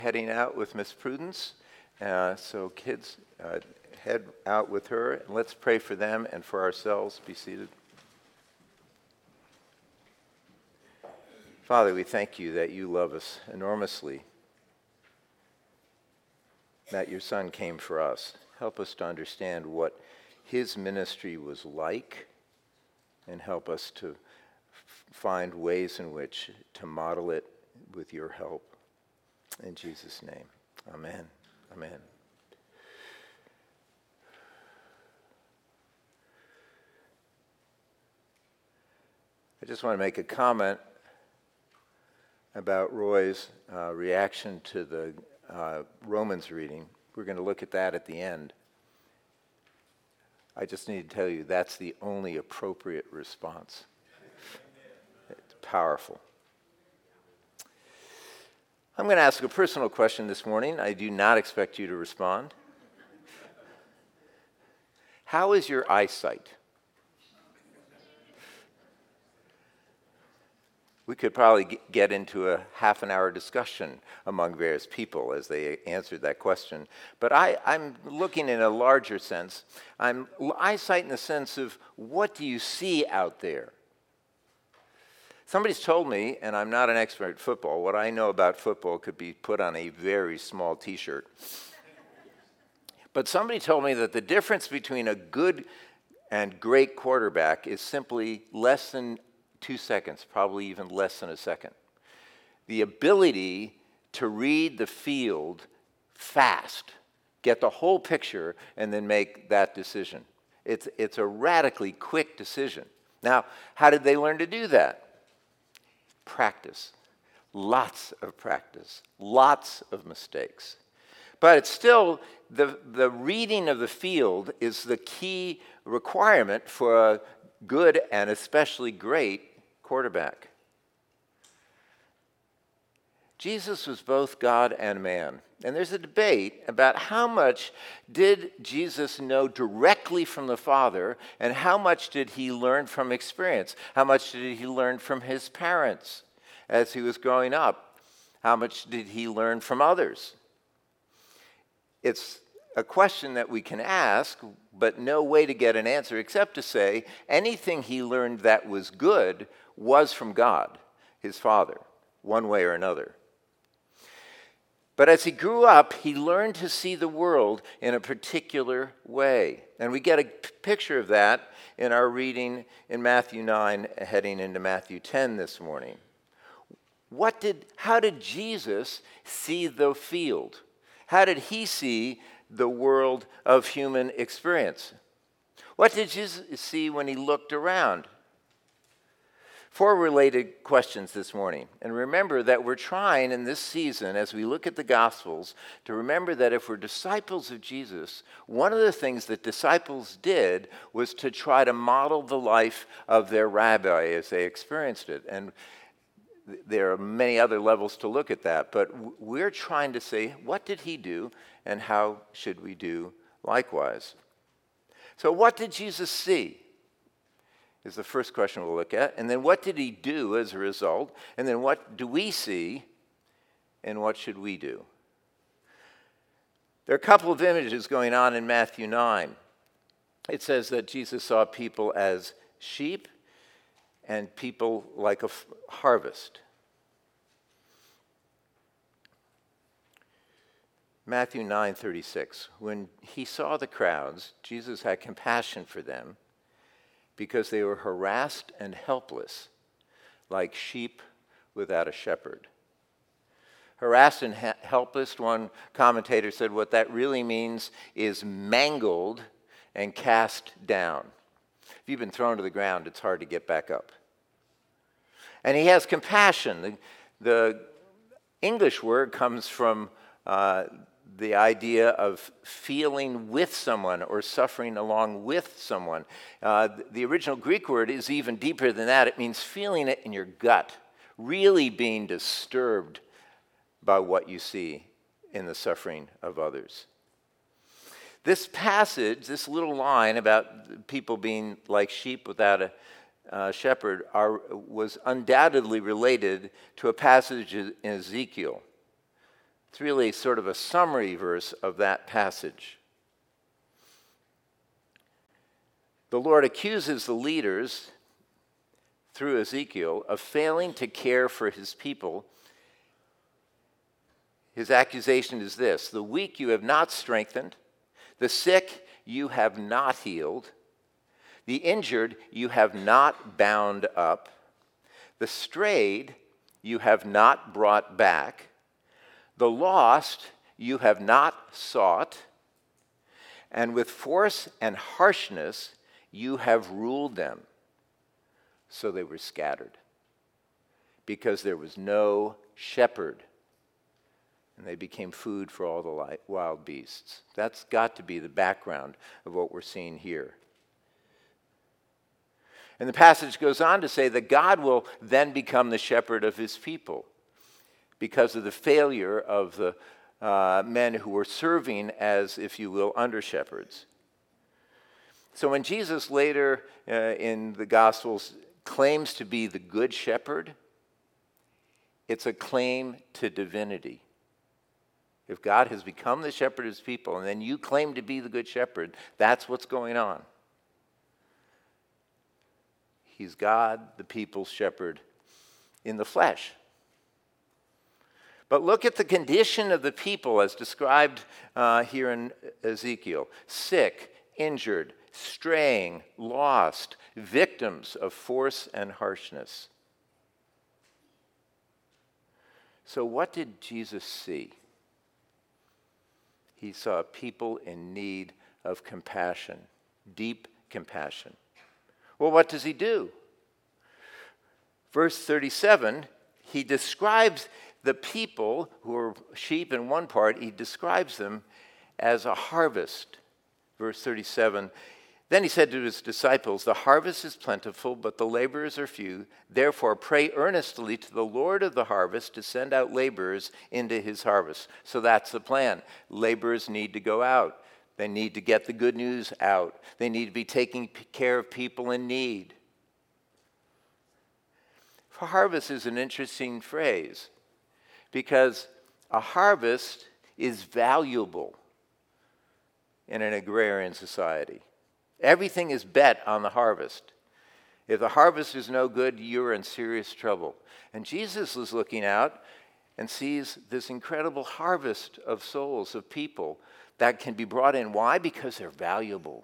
Heading out with Miss Prudence. So kids, head out with her. And let's pray for them and for ourselves. Be seated. Father, we thank you that you love us enormously, that your Son came for us. Help us to understand what his ministry was like, and help us to find ways in which to model it with your help. In Jesus' name, amen. Amen. I just want to make a comment about Roy's reaction to the Romans reading. We're going to look at that at the end. I just need to tell you that's the only appropriate response. It's powerful. I'm going to ask a personal question this morning. I do not expect you to respond. How is your eyesight? We could probably get into a half an hour discussion among various people as they answered that question. But I'm looking in a larger sense. I'm eyesight in the sense of what do you see out there? Somebody's told me, and I'm not an expert at football, what I know about football could be put on a very small t-shirt. But somebody told me that the difference between a good and great quarterback is simply less than 2 seconds, probably even less than a second. The ability to read the field fast, get the whole picture, and then make that decision. It's a radically quick decision. Now, how did they learn to do that? Practice. Lots of practice. Lots of mistakes. But it's still, the reading of the field is the key requirement for a good and especially great quarterback. Jesus was both God and man. And there's a debate about how much did Jesus know directly from the Father and how much did he learn from experience? How much did he learn from his parents as he was growing up? How much did he learn from others? It's a question that we can ask, but no way to get an answer except to say anything he learned that was good was from God, his Father, one way or another. But as he grew up, he learned to see the world in a particular way. And we get a picture of that in our reading in Matthew 9, heading into Matthew 10 this morning. How did Jesus see the field? How did he see the world of human experience? What did Jesus see when he looked around? 4 related questions this morning. And remember that we're trying in this season, as we look at the Gospels, to remember that if we're disciples of Jesus, one of the things that disciples did was to try to model the life of their rabbi as they experienced it. And there are many other levels to look at that, but we're trying to say, what did he do and how should we do likewise? So what did Jesus see? Is the first question we'll look at. And then what did he do as a result? And then what do we see and what should we do? There are a couple of images going on in Matthew 9. It says that Jesus saw people as sheep and people like a harvest. Matthew 9:36. When he saw the crowds, Jesus had compassion for them because they were harassed and helpless, like sheep without a shepherd. Harassed and helpless, one commentator said what that really means is mangled and cast down. If you've been thrown to the ground, it's hard to get back up. And he has compassion. The English word comes from the idea of feeling with someone or suffering along with someone. The original Greek word is even deeper than that. It means feeling it in your gut, really being disturbed by what you see in the suffering of others. This passage, this little line about people being like sheep without a shepherd, was undoubtedly related to a passage in Ezekiel. It's really sort of a summary verse of that passage. The Lord accuses the leaders through Ezekiel of failing to care for his people. His accusation is this: the weak you have not strengthened, the sick you have not healed, the injured you have not bound up, the strayed you have not brought back, the lost you have not sought, and with force and harshness you have ruled them. So they were scattered, because there was no shepherd, and they became food for all the wild beasts. That's got to be the background of what we're seeing here. And the passage goes on to say that God will then become the shepherd of his people because of the failure of the men who were serving as, if you will, under-shepherds. So when Jesus later in the Gospels claims to be the good shepherd, it's a claim to divinity. If God has become the shepherd of his people and then you claim to be the good shepherd, that's what's going on. He's God, the people's shepherd in the flesh. But look at the condition of the people as described here in Ezekiel: sick, injured, straying, lost, victims of force and harshness. So what did Jesus see? He saw people in need of compassion, deep compassion. Well, what does he do? Verse 37, he describes the people who are sheep in one part, he describes them as a harvest. Verse 37, then he said to his disciples, the harvest is plentiful, but the laborers are few. Therefore, pray earnestly to the Lord of the harvest to send out laborers into his harvest. So that's the plan. Laborers need to go out. They need to get the good news out. They need to be taking care of people in need. Harvest is an interesting phrase because a harvest is valuable in an agrarian society. Everything is bet on the harvest. If the harvest is no good, you're in serious trouble. And Jesus is looking out and sees this incredible harvest of souls, of people that can be brought in. Why? Because they're valuable.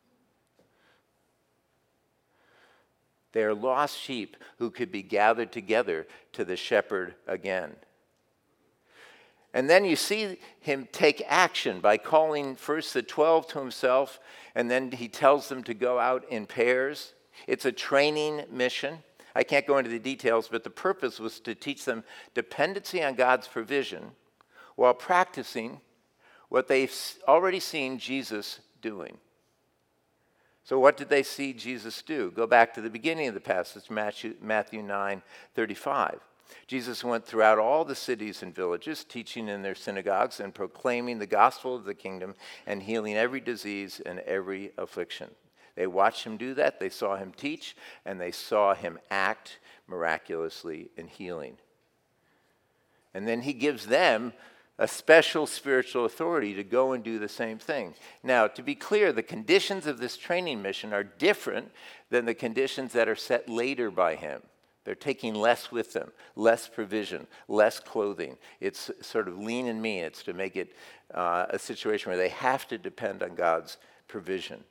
They are lost sheep who could be gathered together to the shepherd again. And then you see him take action by calling first the 12 to himself, and then he tells them to go out in pairs. It's a training mission. I can't go into the details, but the purpose was to teach them dependency on God's provision while practicing what they've already seen Jesus doing. So what did they see Jesus do? Go back to the beginning of the passage, Matthew 9:35. Jesus went throughout all the cities and villages, teaching in their synagogues and proclaiming the gospel of the kingdom and healing every disease and every affliction. They watched him do that, they saw him teach, and they saw him act miraculously in healing. And then he gives them a special spiritual authority to go and do the same thing. Now, to be clear, the conditions of this training mission are different than the conditions that are set later by him. They're taking less with them, less provision, less clothing. It's sort of lean and mean. It's to make it a situation where they have to depend on God's provision.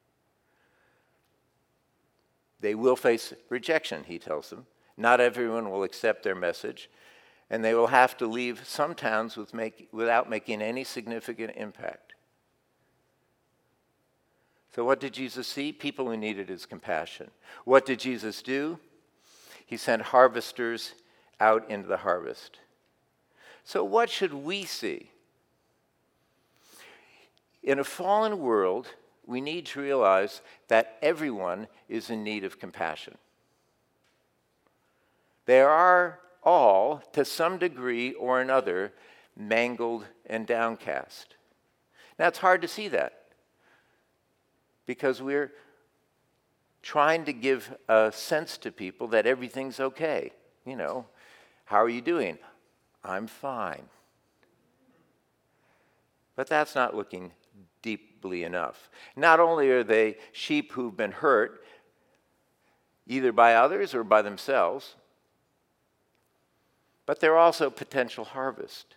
They will face rejection, he tells them. Not everyone will accept their message, and they will have to leave some towns without making any significant impact. So what did Jesus see? People who needed his compassion. What did Jesus do? He sent harvesters out into the harvest. So what should we see? In a fallen world, we need to realize that everyone is in need of compassion. They are all, to some degree or another, mangled and downcast. Now, it's hard to see that because we're trying to give a sense to people that everything's okay. You know, how are you doing? I'm fine. But that's not looking deeply enough. Not only are they sheep who've been hurt, either by others or by themselves, but they're also potential harvest.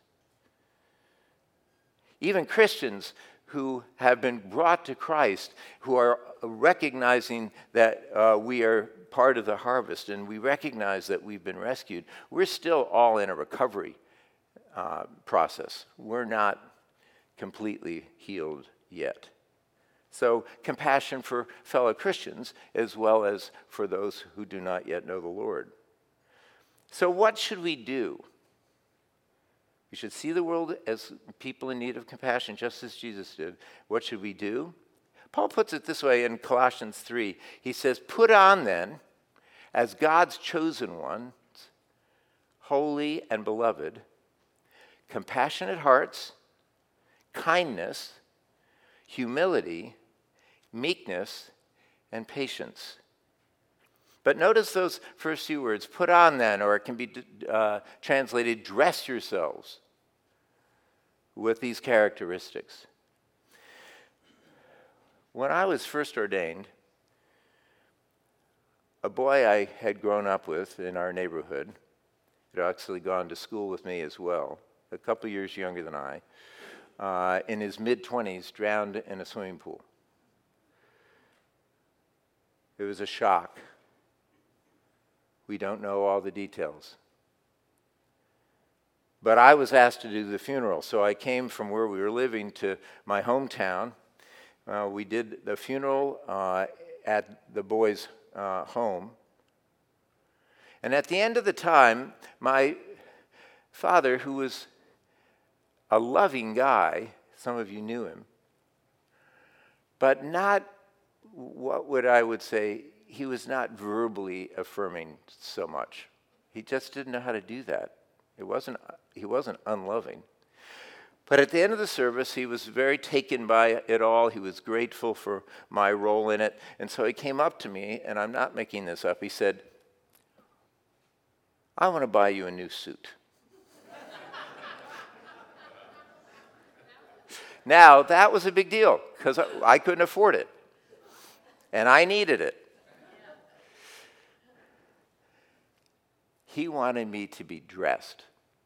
Even Christians who have been brought to Christ, who are recognizing that we are part of the harvest and we recognize that we've been rescued, we're still all in a recovery process. We're not completely healed yet. So compassion for fellow Christians as well as for those who do not yet know the Lord. So what should we do? We should see the world as people in need of compassion, just as Jesus did. What should we do? Paul puts it this way in Colossians 3. He says, "Put on then, as God's chosen ones, holy and beloved, compassionate hearts, kindness, humility, meekness, and patience." But notice those first few words, put on then, or it can be translated, dress yourselves with these characteristics. When I was first ordained, a boy I had grown up with in our neighborhood had actually gone to school with me as well, a couple years younger than I, in his mid-20s, drowned in a swimming pool. It was a shock. We don't know all the details. But I was asked to do the funeral, so I came from where we were living to my hometown. We did the funeral at the boy's home. And at the end of the time, my father, who was a loving guy, some of you knew him, but not I would say, he was not verbally affirming so much. He just didn't know how to do that. He wasn't unloving. But at the end of the service, he was very taken by it all. He was grateful for my role in it. And so he came up to me, and I'm not making this up. He said, "I want to buy you a new suit." Now, that was a big deal because I couldn't afford it. And I needed it. He wanted me to be dressed.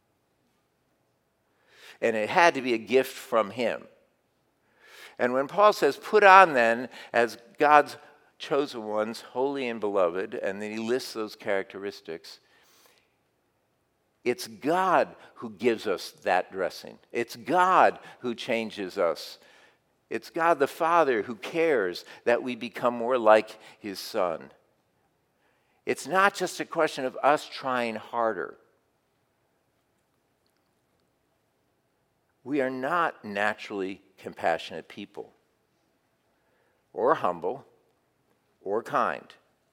And it had to be a gift from him. And when Paul says, "Put on then, as God's chosen ones, holy and beloved," and then he lists those characteristics, it's God who gives us that dressing. It's God who changes us. It's God the Father who cares that we become more like his Son. It's not just a question of us trying harder. We are not naturally compassionate people, or humble, or kind.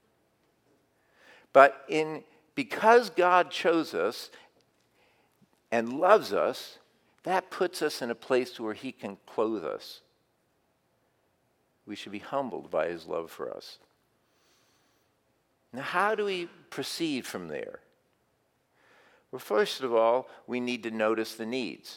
But because God chose us and loves us, that puts us in a place where he can clothe us. We should be humbled by his love for us. Now, how do we proceed from there? Well, first of all, we need to notice the needs.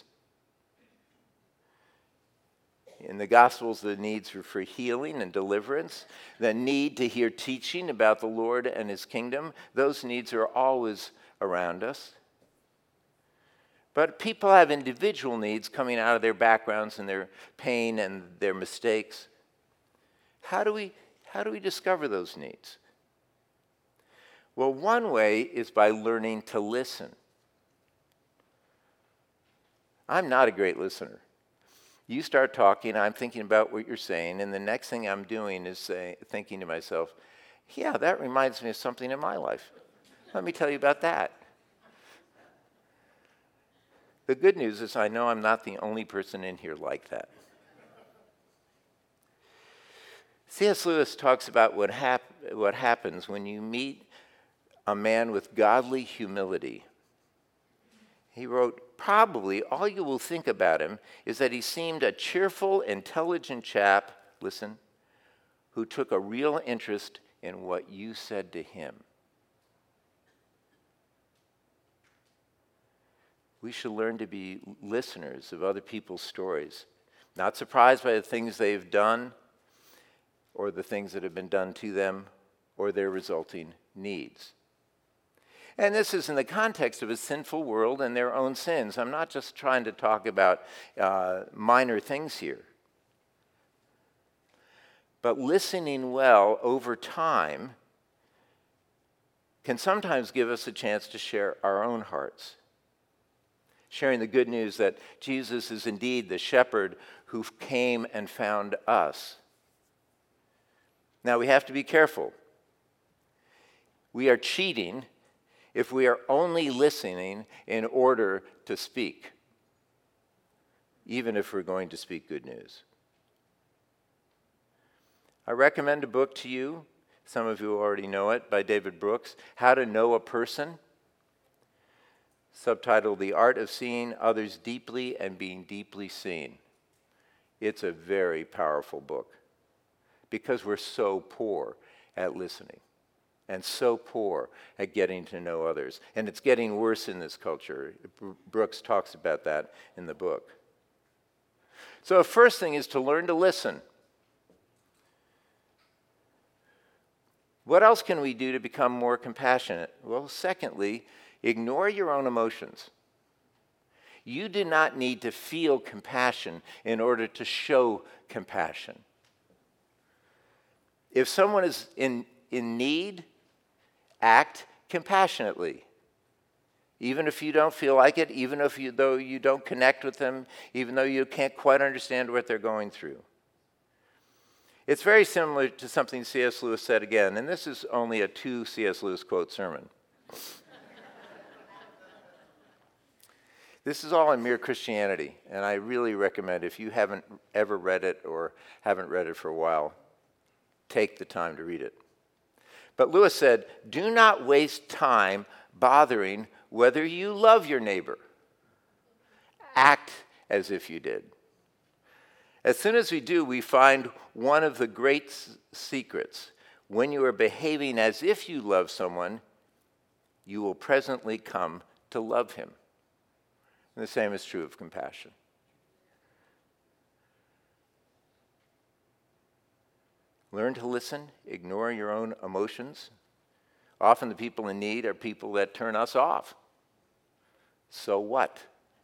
In the Gospels, the needs are for healing and deliverance, the need to hear teaching about the Lord and his kingdom. Those needs are always around us. But people have individual needs coming out of their backgrounds and their pain and their mistakes. How do we discover those needs? Well, one way is by learning to listen. I'm not a great listener. You start talking, I'm thinking about what you're saying, and the next thing I'm doing is thinking to myself, yeah, that reminds me of something in my life. Let me tell you about that. The good news is I know I'm not the only person in here like that. C.S. Lewis talks about what happens when you meet a man with godly humility. He wrote, "Probably all you will think about him is that he seemed a cheerful, intelligent chap, listen, who took a real interest in what you said to him." We should learn to be listeners of other people's stories not surprised by the things they've done or the things that have been done to them or their resulting needs. And this is in the context of a sinful world and their own sins. I'm not just trying to talk about minor things here. But listening well over time can sometimes give us a chance to share our own hearts. Sharing the good news that Jesus is indeed the shepherd who came and found us. Now we have to be careful. We are cheating if we are only listening in order to speak, even if we're going to speak good news. I recommend a book to you. Some of you already know it, by David Brooks, How to Know a Person, subtitled The Art of Seeing Others Deeply and Being Deeply Seen. It's a very powerful book because we're so poor at listening and so poor at getting to know others. And it's getting worse in this culture. Brooks talks about that in the book. So the first thing is to learn to listen. What else can we do to become more compassionate? Well, secondly, ignore your own emotions. You do not need to feel compassion in order to show compassion. If someone is in need, act compassionately. Even if you don't feel like it, even though you don't connect with them, even though you can't quite understand what they're going through. It's very similar to something C.S. Lewis said again, and this is only a 2 C.S. Lewis quote sermon. This is all in Mere Christianity, and I really recommend, if you haven't ever read it or haven't read it for a while, take the time to read it. But Lewis said, do not waste time bothering whether you love your neighbor. Act as if you did. As soon as we do, we find one of the great secrets. When you are behaving as if you love someone, you will presently come to love him. And the same is true of compassion. Learn to listen, ignore your own emotions. Often the people in need are people that turn us off. So what?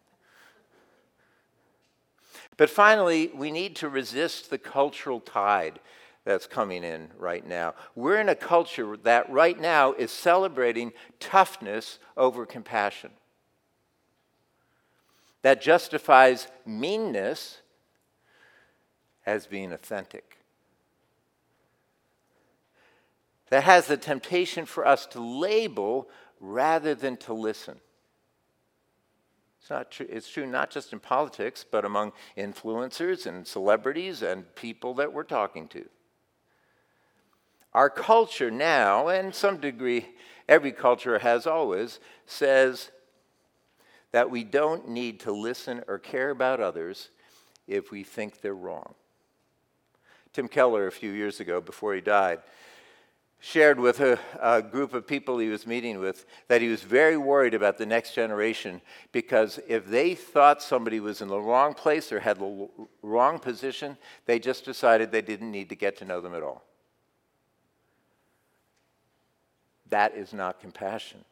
But finally, we need to resist the cultural tide that's coming in right now. We're in a culture that right now is celebrating toughness over compassion. That justifies meanness as being authentic. That has the temptation for us to label rather than to listen. It's not true. It's true not just in politics, but among influencers and celebrities and people that we're talking to. Our culture now, and to some degree every culture has always, says that we don't need to listen or care about others if we think they're wrong. Tim Keller, a few years ago before he died, shared with a group of people he was meeting with that he was very worried about the next generation because if they thought somebody was in the wrong place or had the wrong position, they just decided they didn't need to get to know them at all. That is not compassion.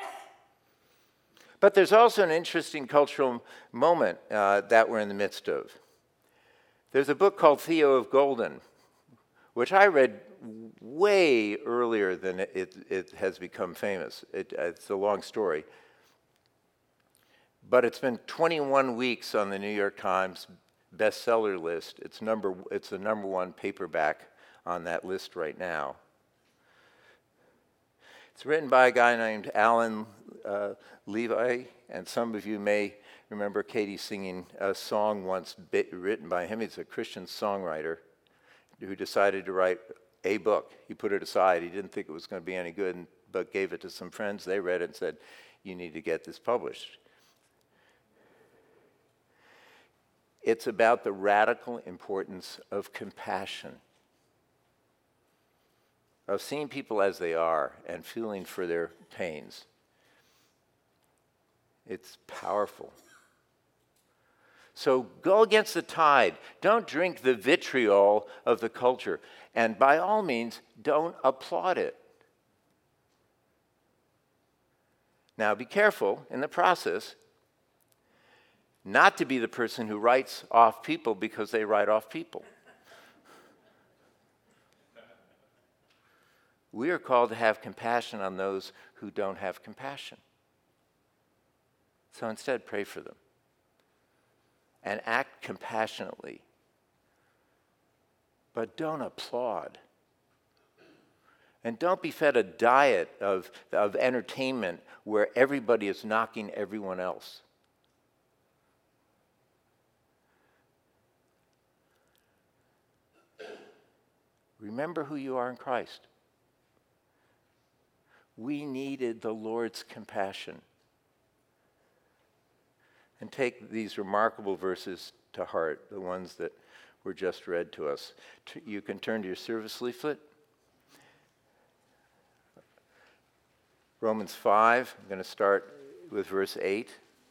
But there's also an interesting cultural moment that we're in the midst of. There's a book called Theo of Golden, which I read way earlier than it has become famous. It's a long story. But it's been 21 weeks on the New York Times bestseller list. It's the number one paperback on that list right now. It's written by a guy named Alan Levi, and some of you may remember Katie singing a song once written by him. He's a Christian songwriter who decided to write a book. He put it aside. He didn't think it was going to be any good, but gave it to some friends. They read it and said, you need to get this published. It's about the radical importance of compassion, of seeing people as they are and feeling for their pains. It's powerful. So go against the tide. Don't drink the vitriol of the culture. And by all means, don't applaud it. Now, be careful in the process not to be the person who writes off people because they write off people. We are called to have compassion on those who don't have compassion. So instead, pray for them and act compassionately. But don't applaud. And don't be fed a diet of entertainment where everybody is knocking everyone else. Remember who you are in Christ. We needed the Lord's compassion. And take these remarkable verses to heart, the ones that were just read to us. You can turn to your service leaflet. Romans 5, I'm going to start with verse 8.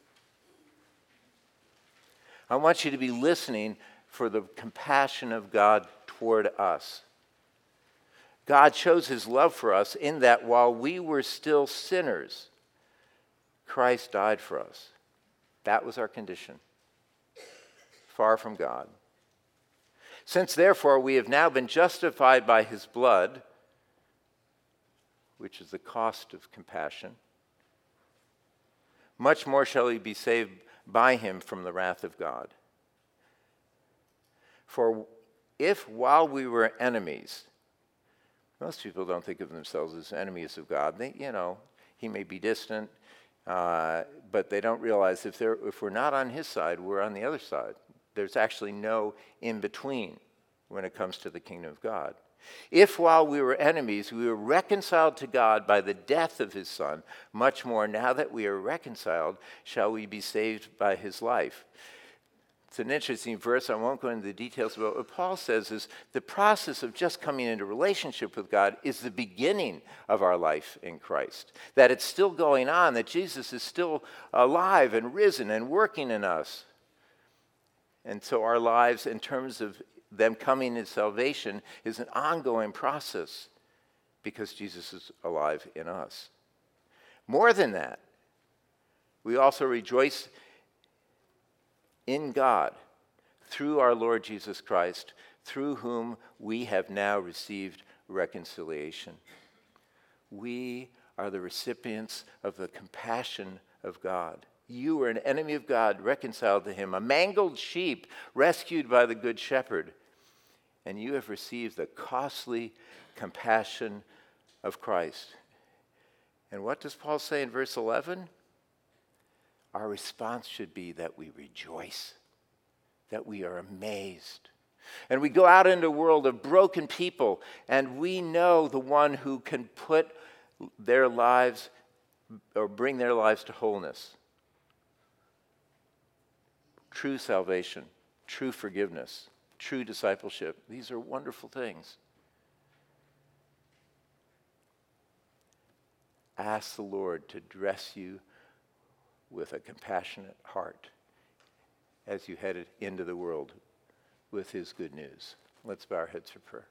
I want you to be listening for the compassion of God toward us. God shows his love for us in that while we were still sinners, Christ died for us. That was our condition, far from God. Since therefore we have now been justified by his blood, which is the cost of compassion, much more shall we be saved by him from the wrath of God. For if while we were enemies, most people don't think of themselves as enemies of God. He may be distant, but they don't realize if we're not on his side, we're on the other side. There's actually no in-between when it comes to the kingdom of God. If while we were enemies, we were reconciled to God by the death of his Son, much more now that we are reconciled, shall we be saved by his life. It's an interesting verse. I won't go into the details about what Paul says is the process of just coming into relationship with God is the beginning of our life in Christ. That it's still going on, that Jesus is still alive and risen and working in us. And so our lives, in terms of them coming in salvation, is an ongoing process because Jesus is alive in us. More than that, we also rejoice in God through our Lord Jesus Christ, through whom we have now received reconciliation. We are the recipients of the compassion of God. You were an enemy of God, reconciled to him, a mangled sheep rescued by the good shepherd, and you have received the costly compassion of Christ. And what does Paul say in verse 11? Our response should be that we rejoice, that we are amazed. And we go out into a world of broken people, and we know the one who can put their lives or bring their lives to wholeness. True salvation, true forgiveness, true discipleship. These are wonderful things. Ask the Lord to dress you with a compassionate heart as you head into the world with his good news. Let's bow our heads for prayer.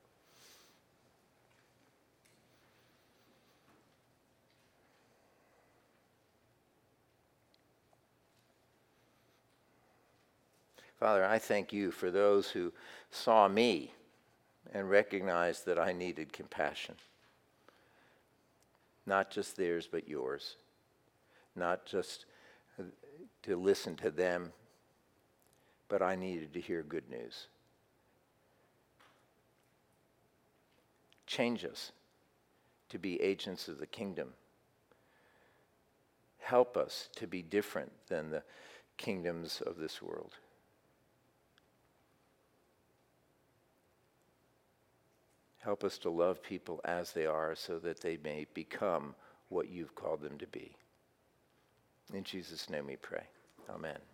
Father, I thank you for those who saw me and recognized that I needed compassion. Not just theirs, but yours. Not just to listen to them, but I needed to hear good news. Change us to be agents of the kingdom. Help us to be different than the kingdoms of this world. Help us to love people as they are so that they may become what you've called them to be. In Jesus' name we pray. Amen.